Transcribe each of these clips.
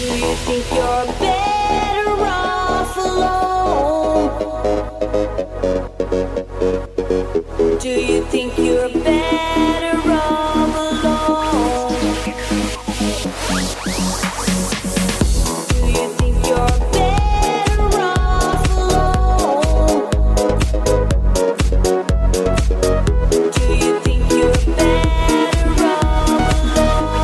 you think you're better off alone? Do you think you're better off alone? Do you think you're better off alone? Do you think you're better off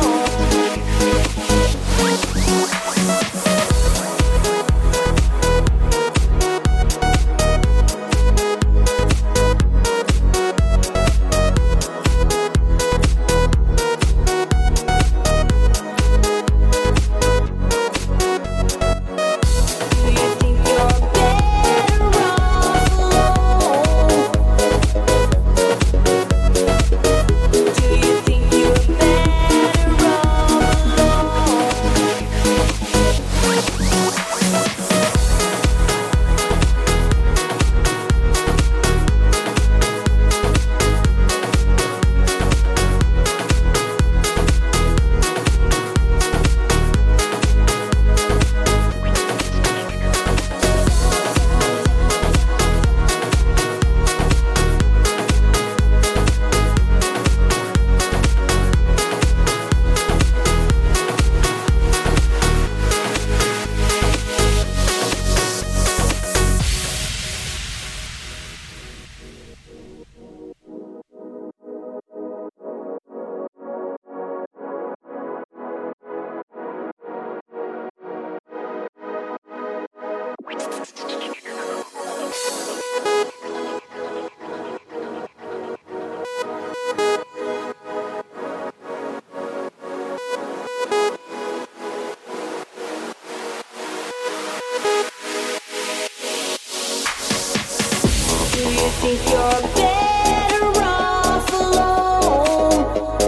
think you're better off alone?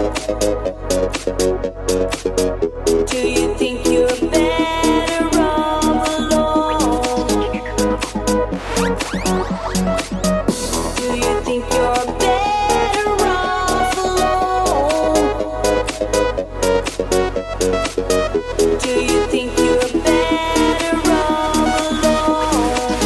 Do you think you're better off alone? Do you think you're better off alone? Do you think you're better off alone?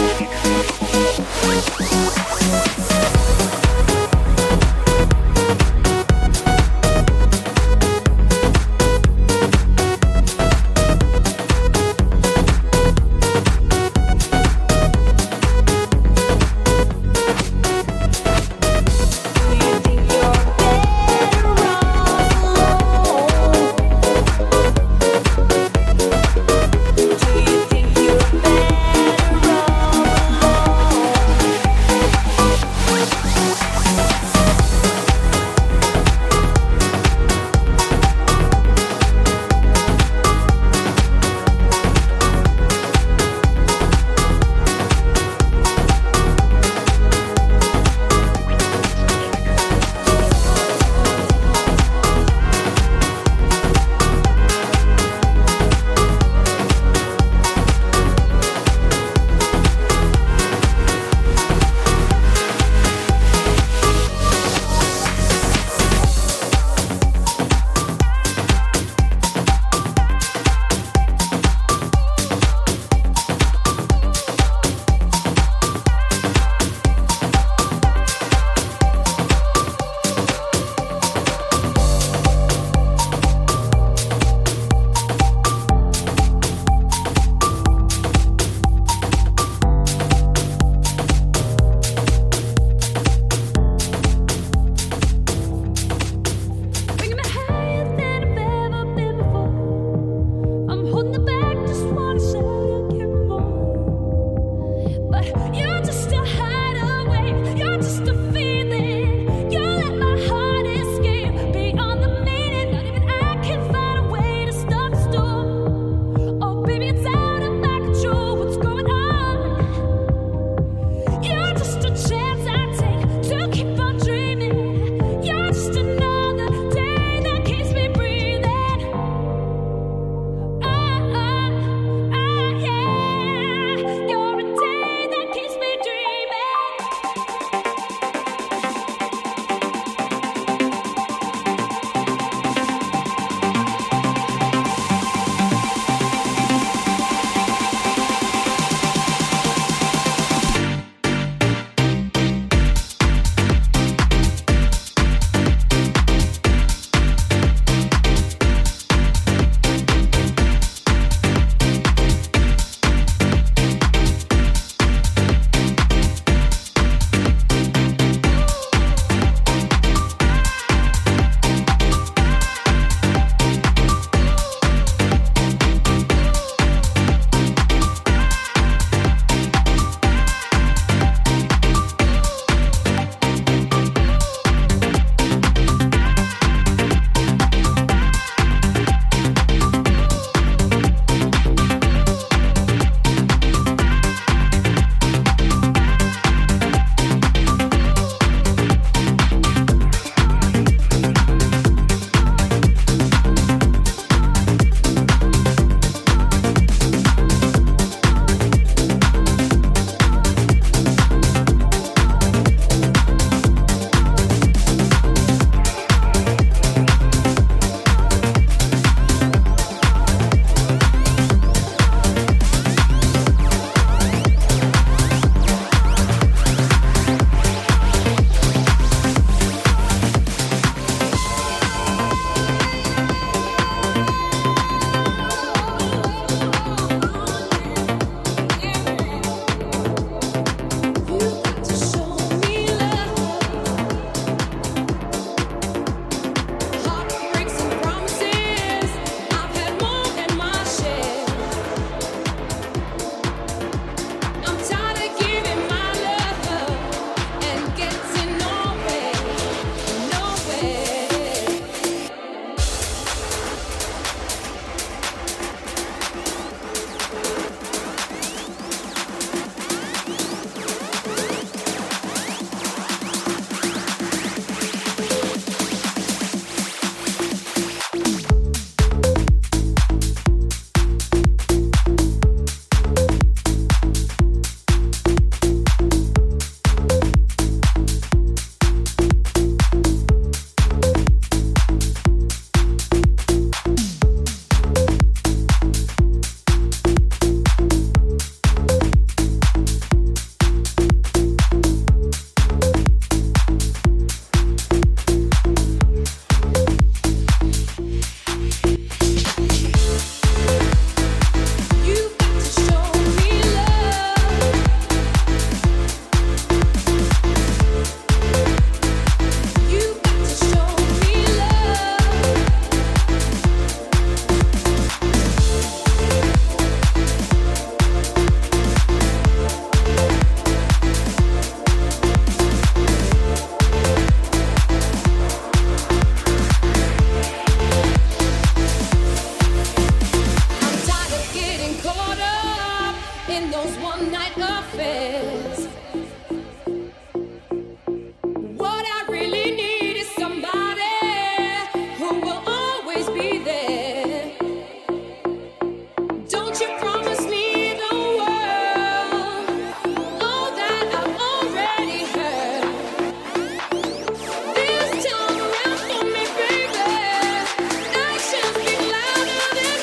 Do those one night affairs. What I really need is somebody who will always be there. Don't you promise me the world, all that I've already heard. This time around for me, baby, actions speak louder than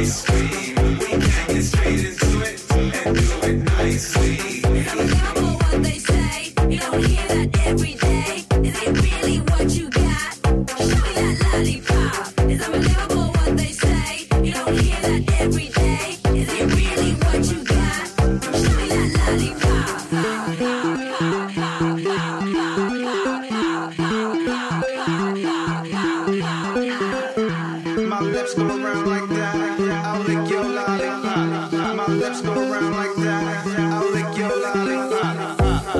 ice cream. We can get straight into it and do it nicely. It's unbelievable what they say. You don't hear that every day. Is it really what you got? Show me that lollipop. It's unbelievable what they say. You don't hear that every day. Is it really what you got? Show me that lollipop. My lips go around like that. I'll lick your lollipop. My lips go around like that. I'll lick your lollipop.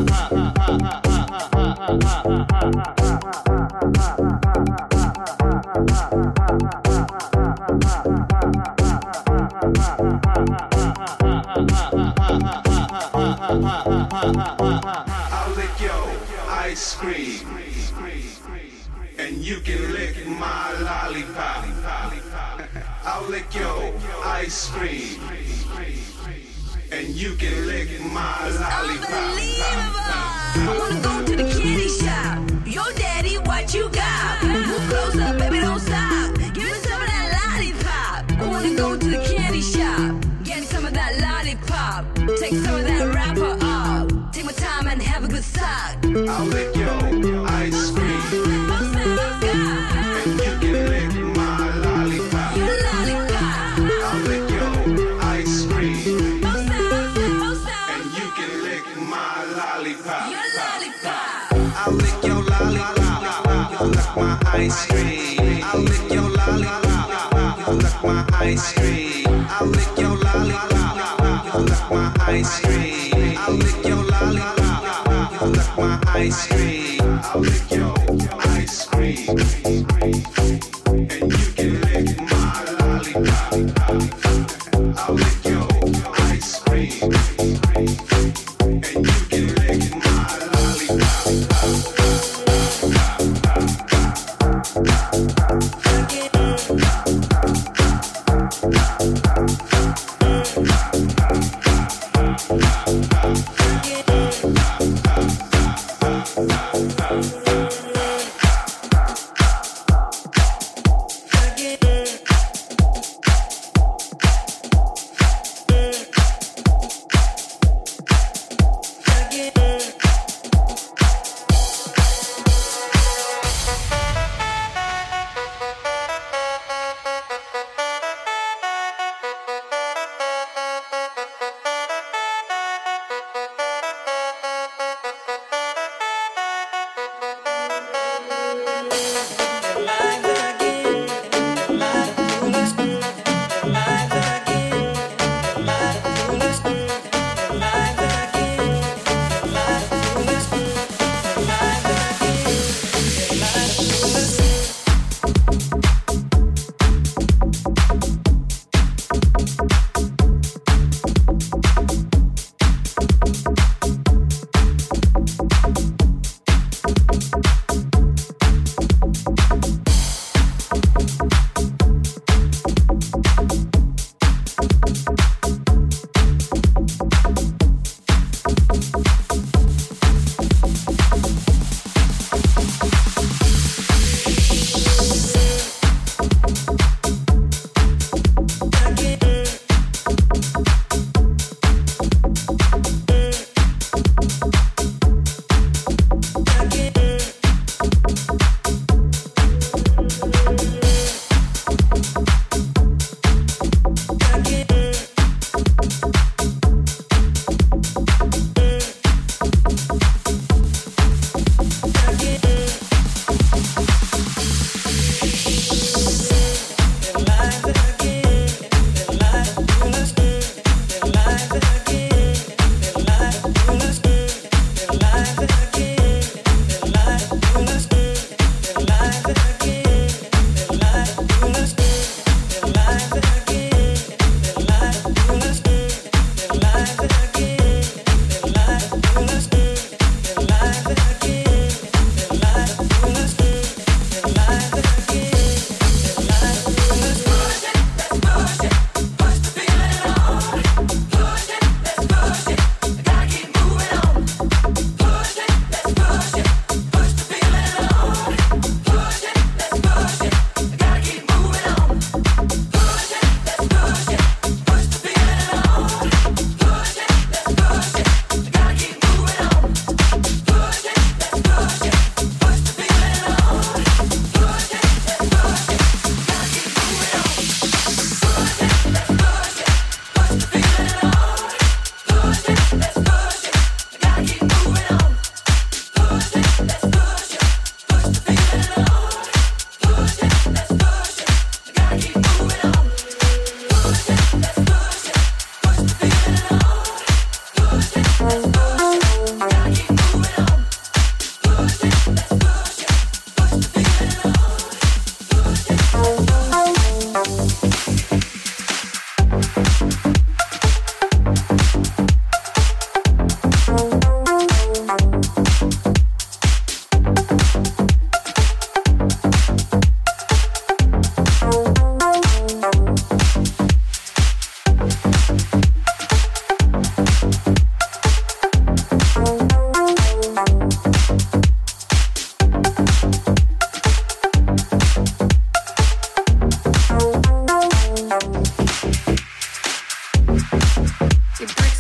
I'll lick your ice cream, and you can lick my lollipop. I'll lick your ice cream, and you can lick my lollipop. I wanna go to the candy shop. Yo, daddy, what you got? Move closer, baby, don't stop. Give me some of that lollipop. I wanna go to the candy shop. Get me some of that lollipop. Take some of that wrapper off. Take my time and have a good suck. I'll lick your ice cream, and you can lick my lollipop. Your lollipop. I'll lick your ice cream, and you can lick my lollipop. Your lollipop. I'll lick your lollipop. You lick my ice cream. I'll lick your lollipop. You lick my ice cream. I'll lick your lollipop. You lick my ice cream. I'll lick your lollipop. You lick my ice cream. I'll lick your ice cream, and you can lick my lollipop. I'll lick your ice cream, and you can lick my lollipop.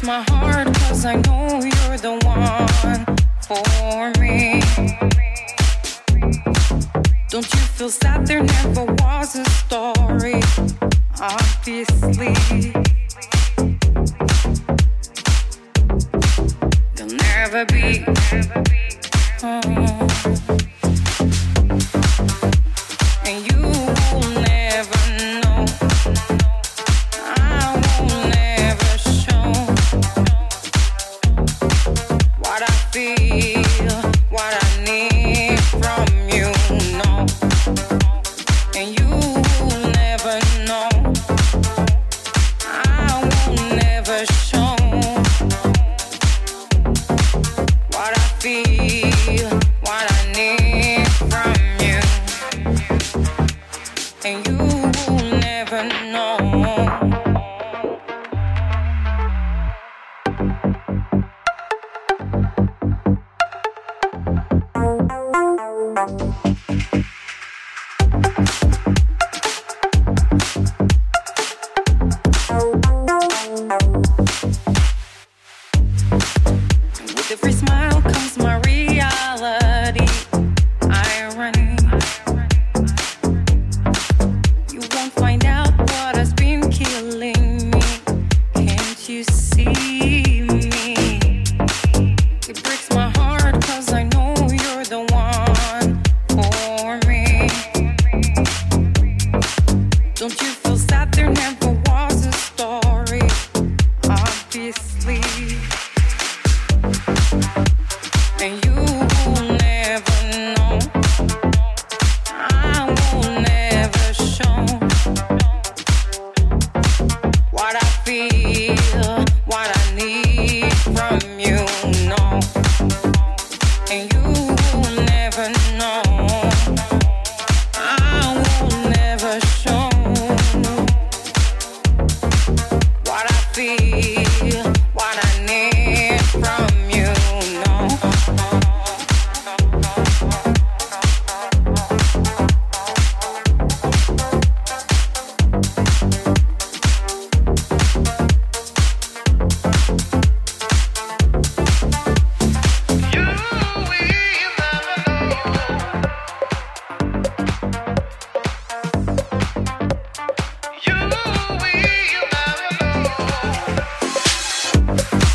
breaks my heart 'cause I know you're the one for me. Don't you feel sad? There never was a story, obviously. There'll never be. And you will never know. I will never show what I feel, what I need from you, no. And you will never know. I will never show what I feel, what I need from you. And you will never know. With every smile comes my reality. Irony. You won't find out what has been killing me. Can't you see me? It breaks my heart 'cause I know you're the one for me. Don't you feel sad? There never was a story, obviously. And you will never know. I will never show what I feel, what I need from you, no. And you will never know. I will never show what I feel, what I need from you, no. You will never know.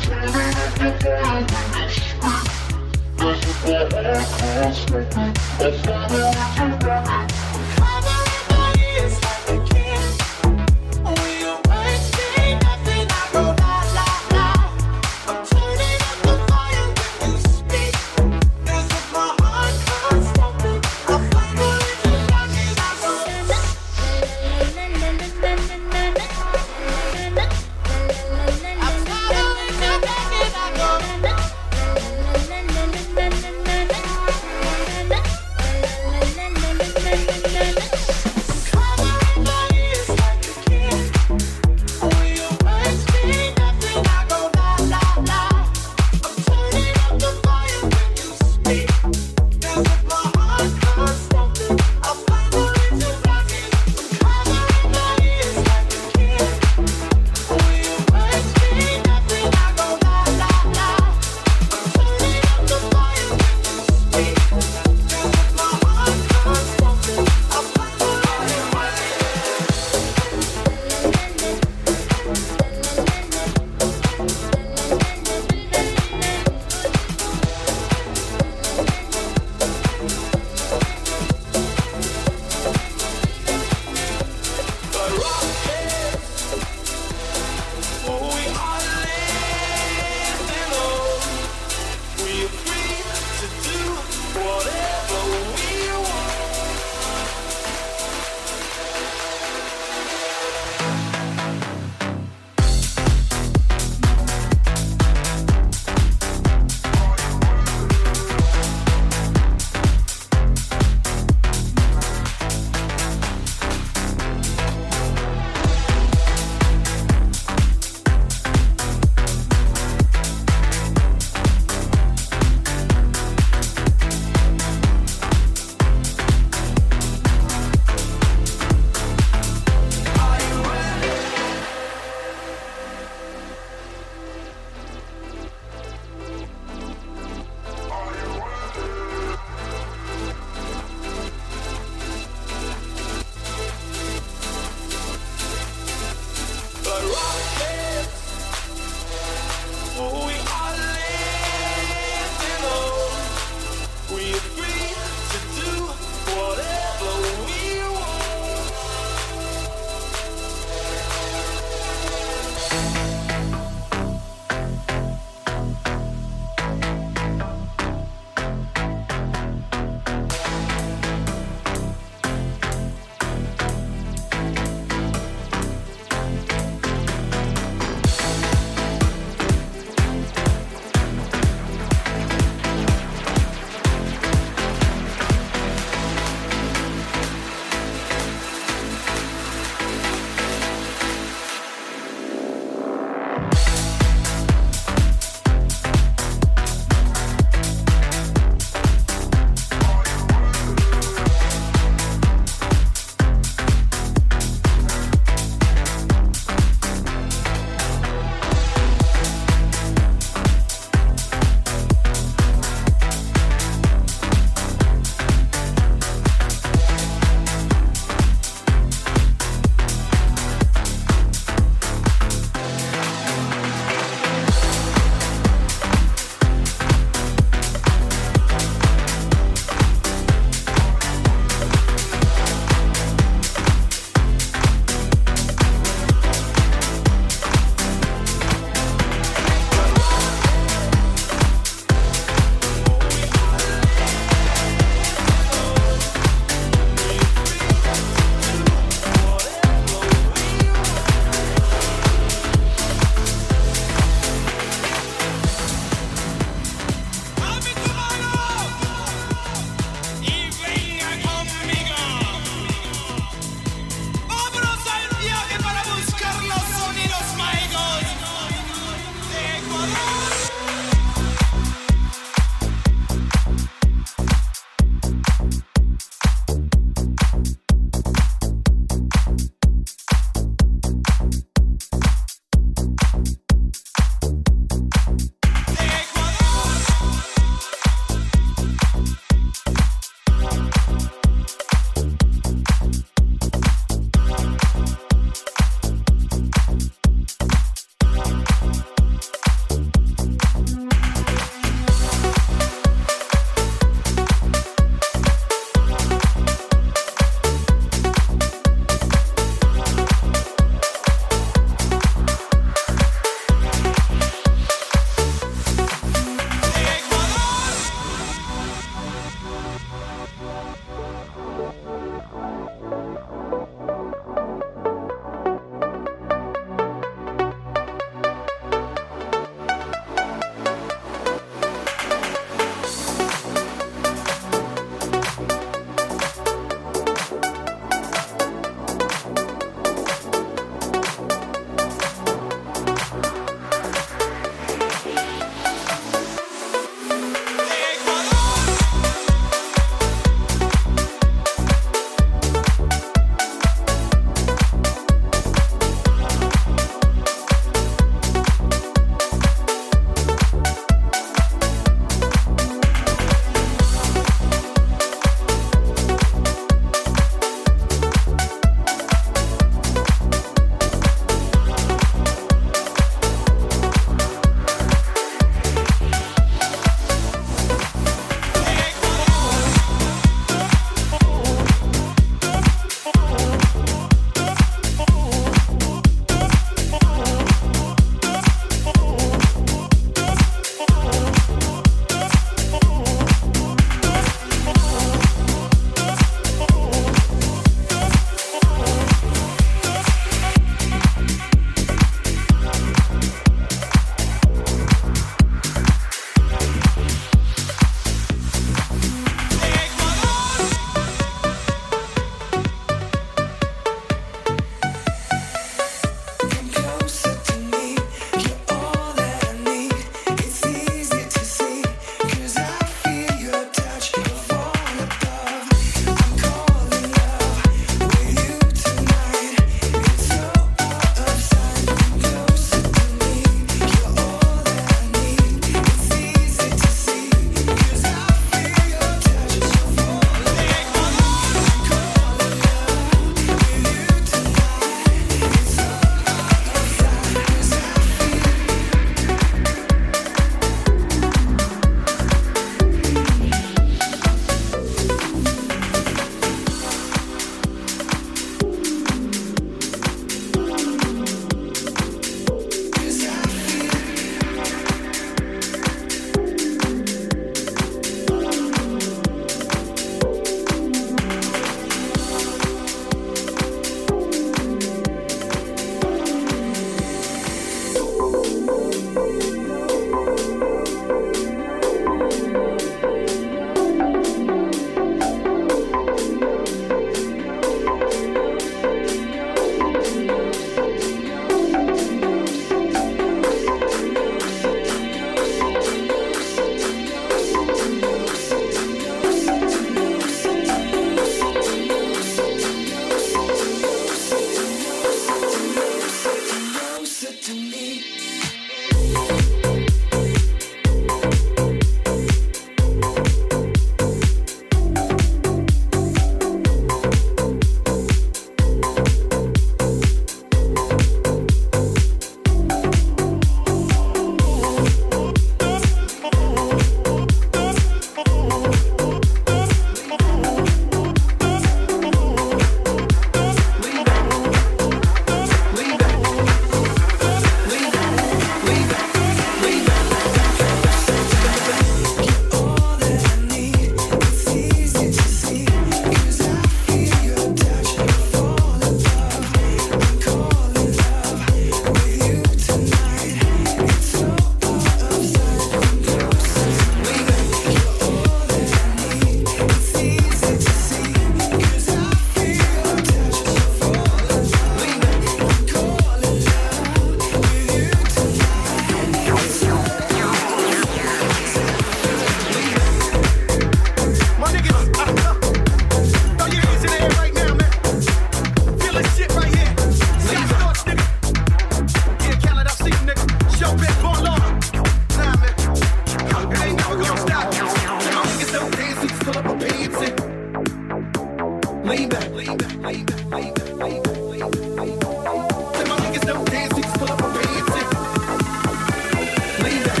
lean back, lean back, lean back, lean back, lean back, lean back. Say my niggas don't dance, just pull up a pants and lean back.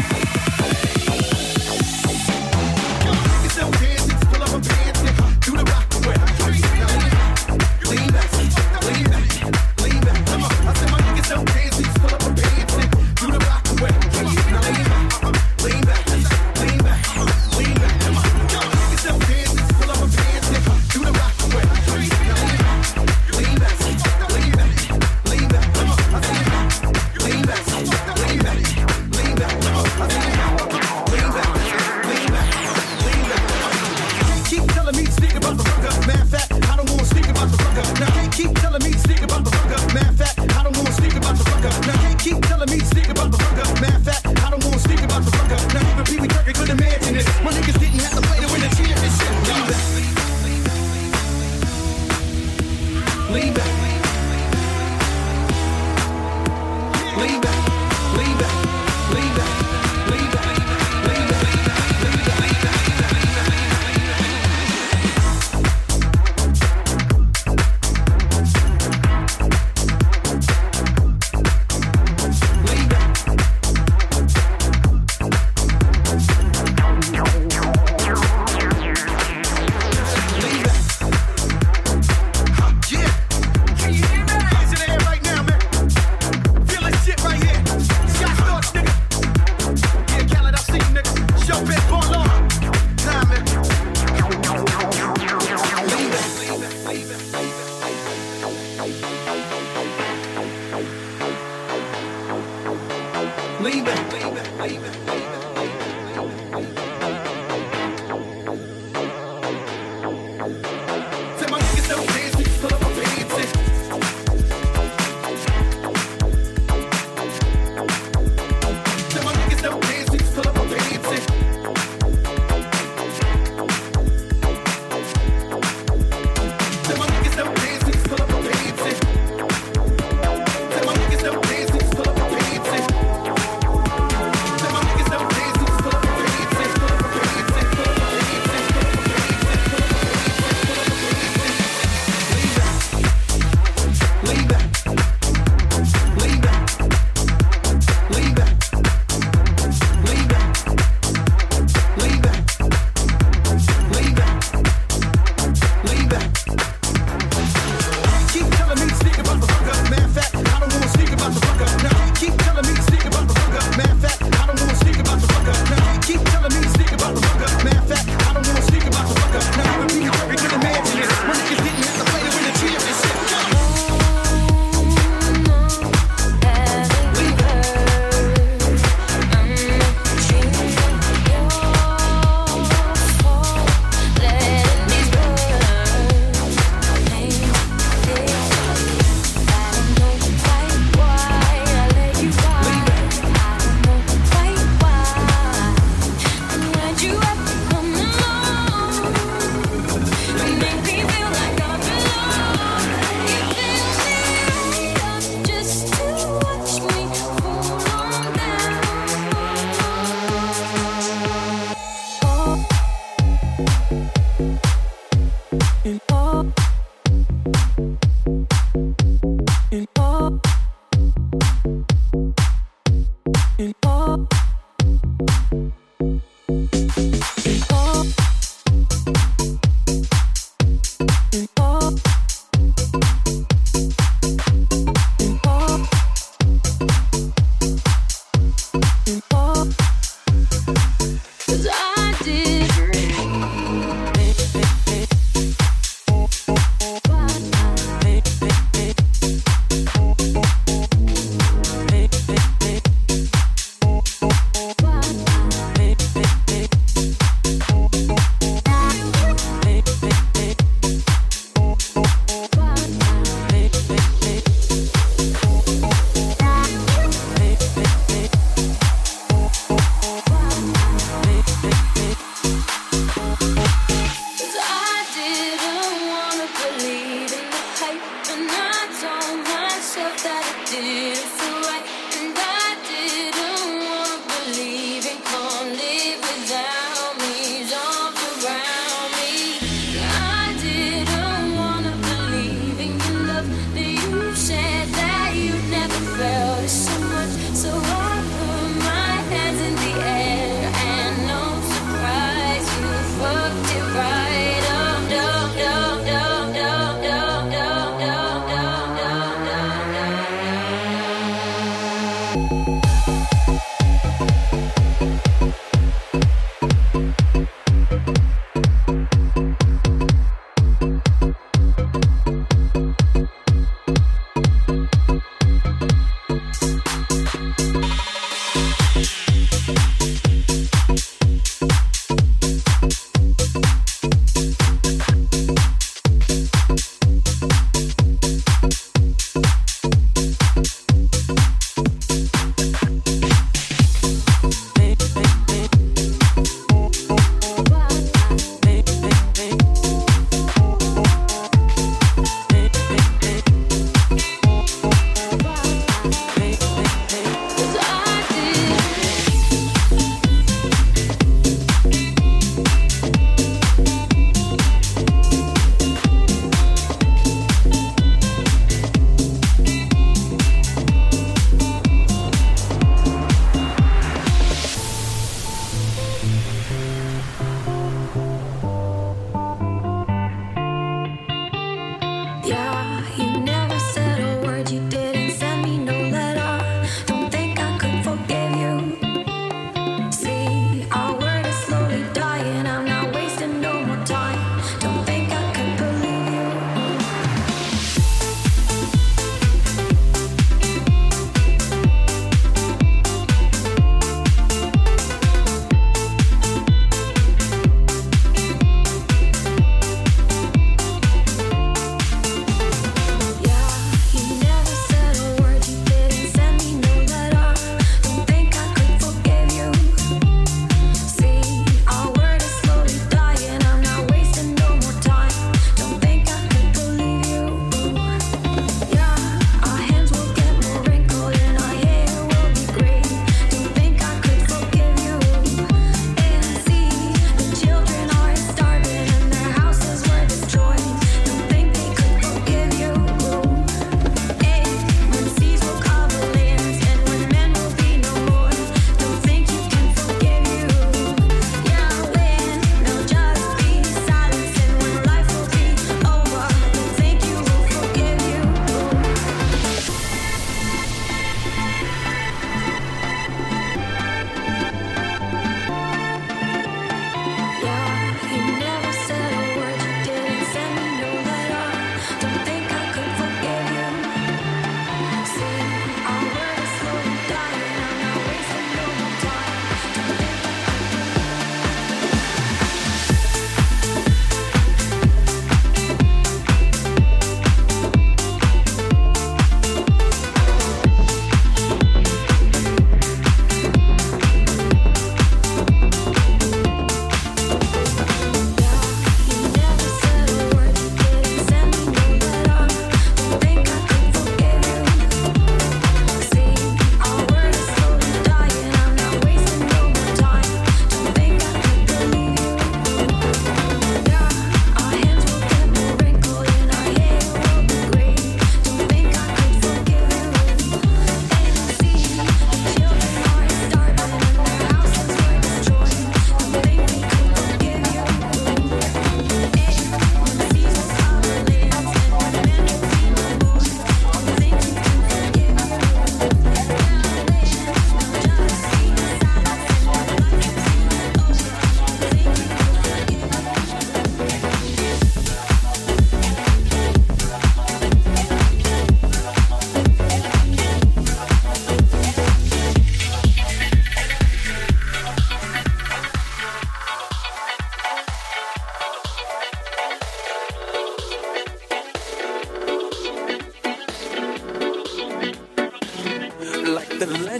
Your niggas don't dance, just pull up a pants and do the rock away. Lean back, lean back, lean back. Come on, I said my niggas don't dance, just pull up a pants and do the rock away. Now lean back, lean back, lean back, lean back. Come on, your niggas don't dance, just pull up a pants and do the rock away. Now lean back, lean back, lean back. Come on, I said lean back, lean back, lean back. Come on, I said lean back, lean back, lean back. Can't keep telling me to speak about the fuck up. Matter of fact, I don't wanna speak about the fuck up. Now can't keep telling me to speak about the fuck up. Matter of fact, I don't wanna speak about the fuck up. Now can't keep telling me to speak about the fuck up. Matter of fact, I don't wanna speak about the fuck up. Now even Pee Wee Kirkland could imagine this. My niggas didn't have to play to win a championship. Lean back, lean back, lean back, lean back, lean back, lean back, lean back, lean back, lean back, lean back, say my niggas don't dance, just pull up a pants and say my niggas don't dance, just pull up a pants and say my niggas don't dance, just pull up a pants and say my niggas don't dance, just pull up a pants and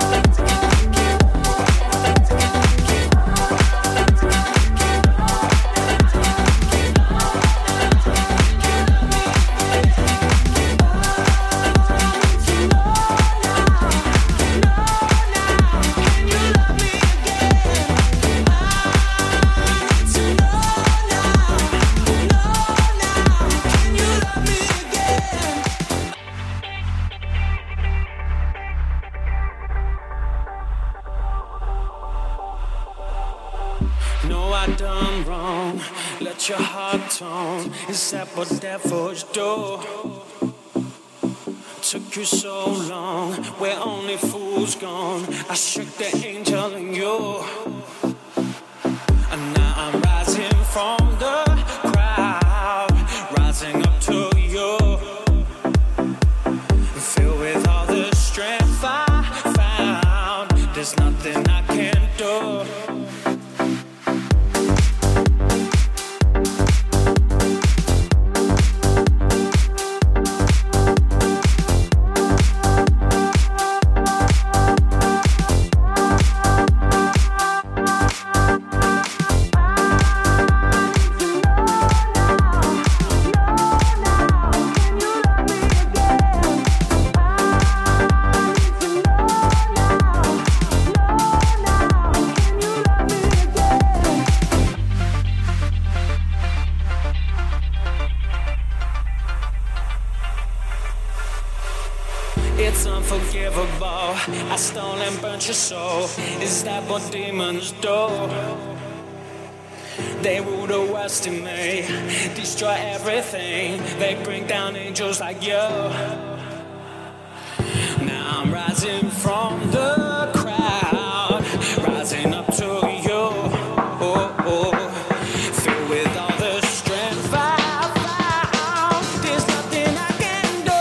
know I done wrong. Let your heart tone. Is that what devils do? Took you so long, where only fools gone. I shook the angel in you, and now I'm rising from the crowd, rising up to you, filled with all the strength I found. There's nothing I can't do. It's unforgivable. I stole and burnt your soul. Is that what demons do? They rule the West in me, destroy everything. They bring down angels like you. Now I'm rising from the crowd, rising up to you, filled with all the strength I found. There's nothing I can do.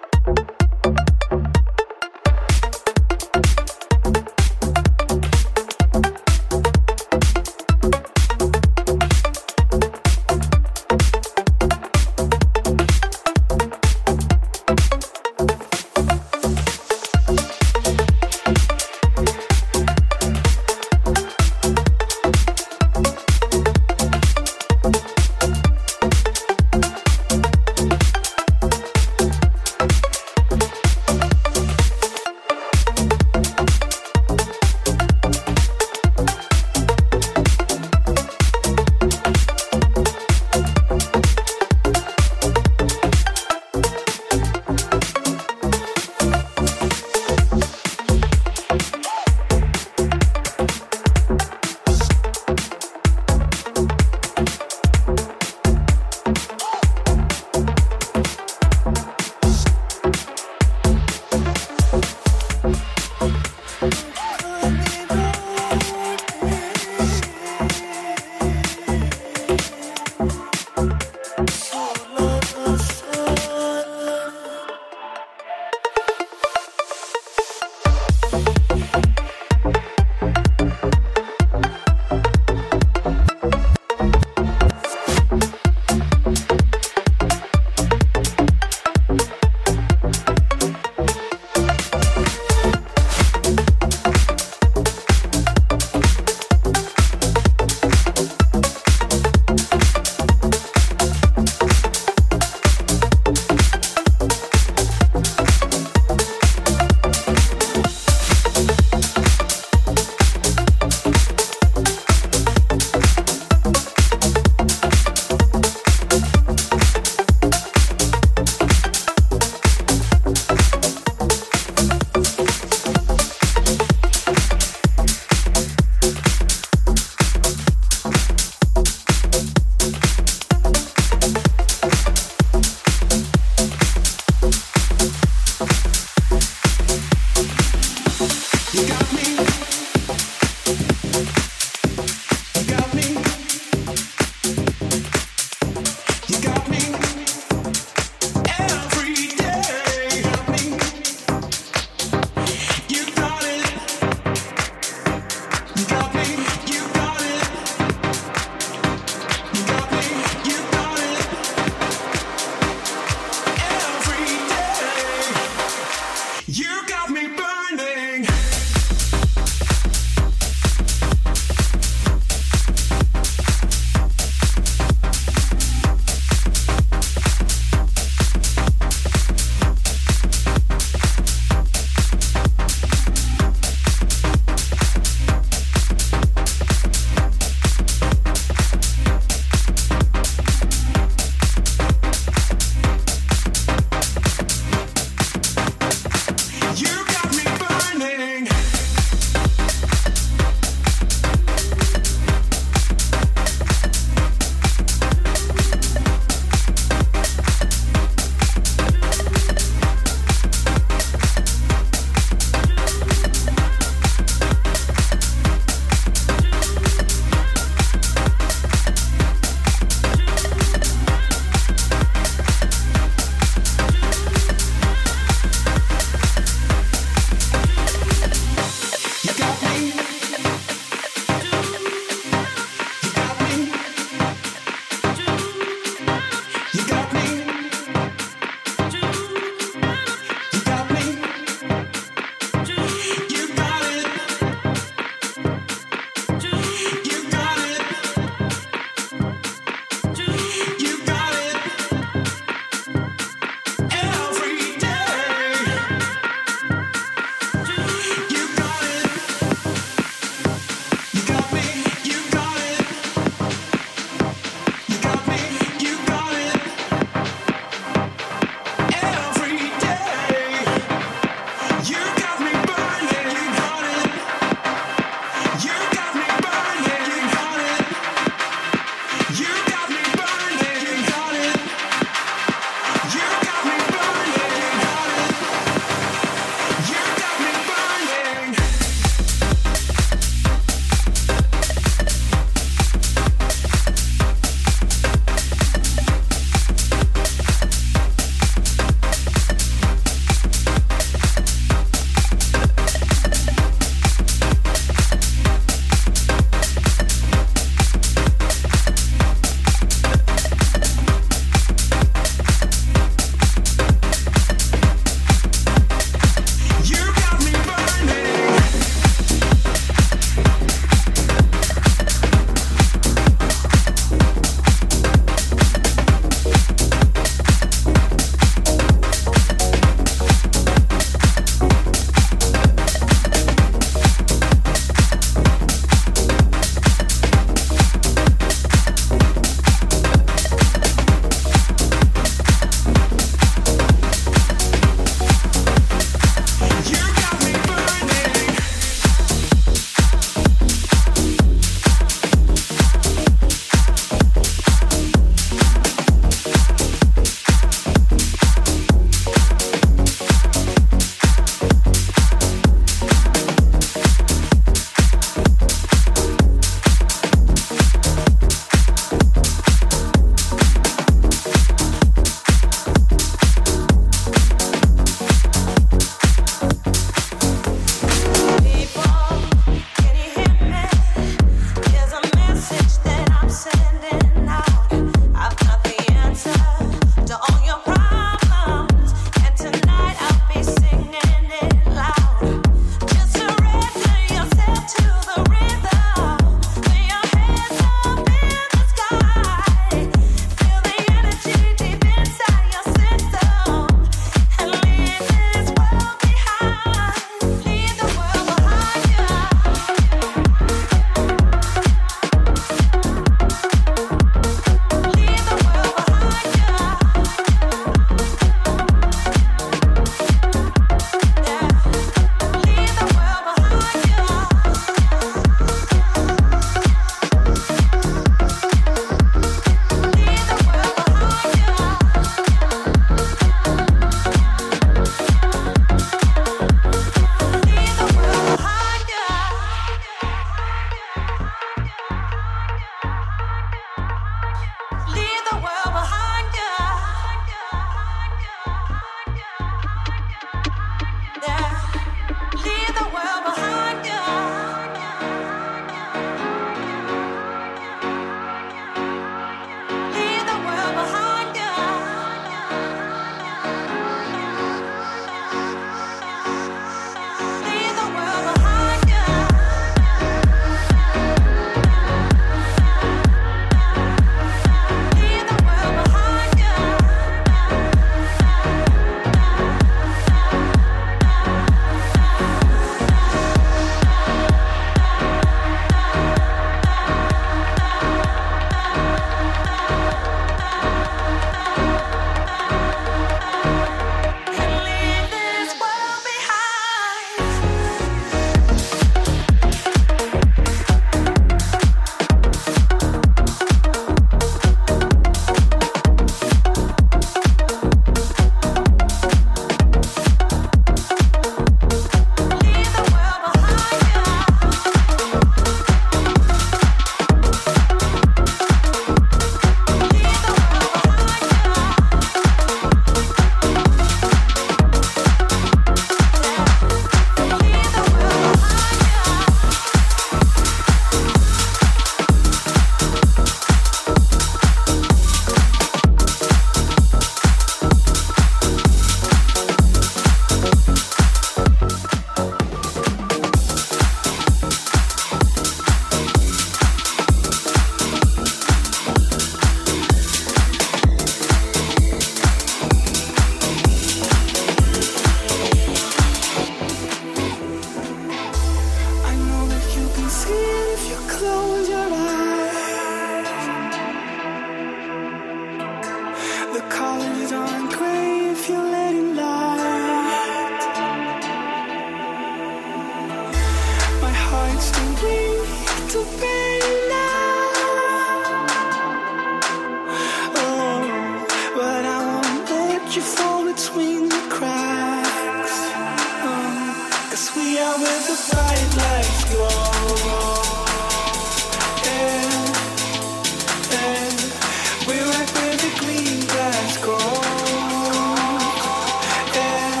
are where the bright lights glow. Yeah, yeah. We're right where the green grass grows. Yeah,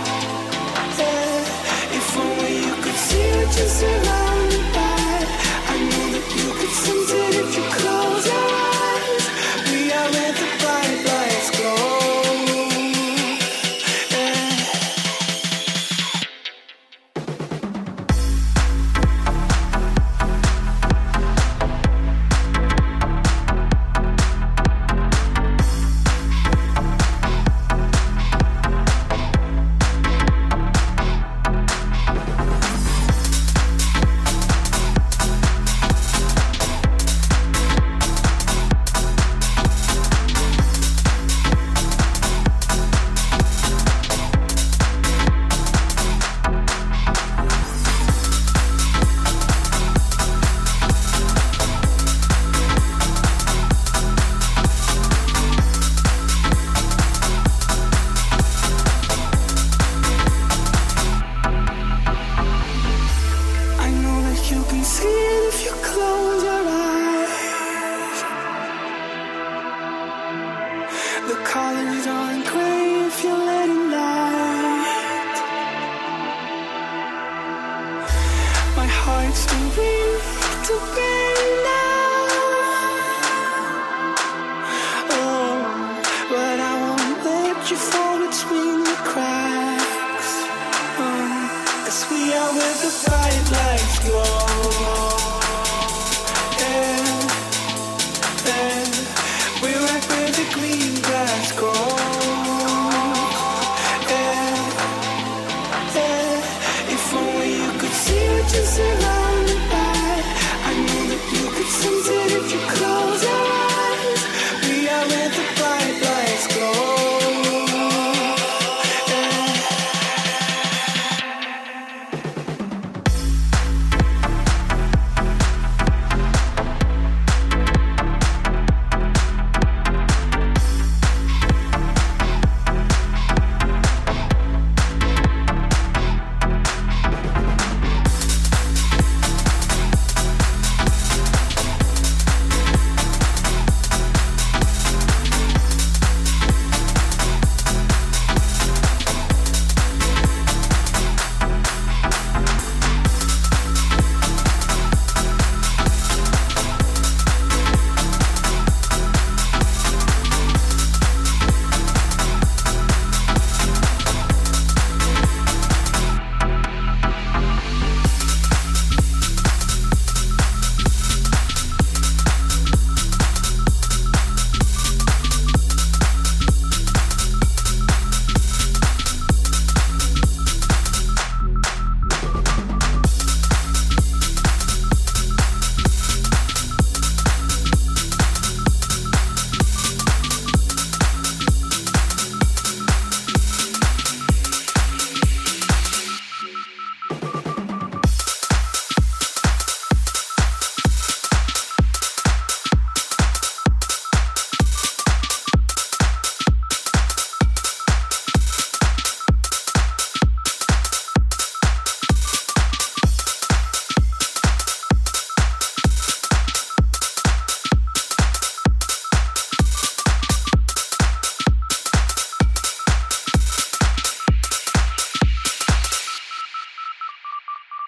yeah. If only you could see what you're surrounded by. I know that you could sense it if you close your eyes. We are where the bright lights glow. I know that you can see it if you close your eyes. The colors aren't gray if you let it light. My heart's too weak to bear now. Oh, but I won't let you fall between the cracks. As we are where the bright lights glow. Yeah, yeah. We're right where the green grass grows. Yeah, yeah. If only you could see what you're surrounded.